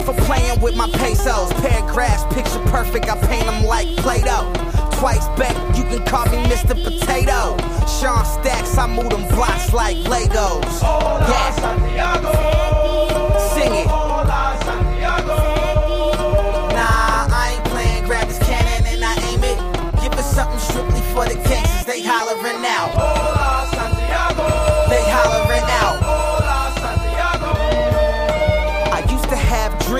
for playing with my pesos. Paragraphs, picture perfect, I paint them like Play-Doh. Twice back, you can call me Mr. Potato. Sean Stacks, I move them blocks like Legos. Yeah. Sing it. Nah, I ain't playing, grab this cannon and I aim it. Give us something strictly for the gangsters, they hollering out.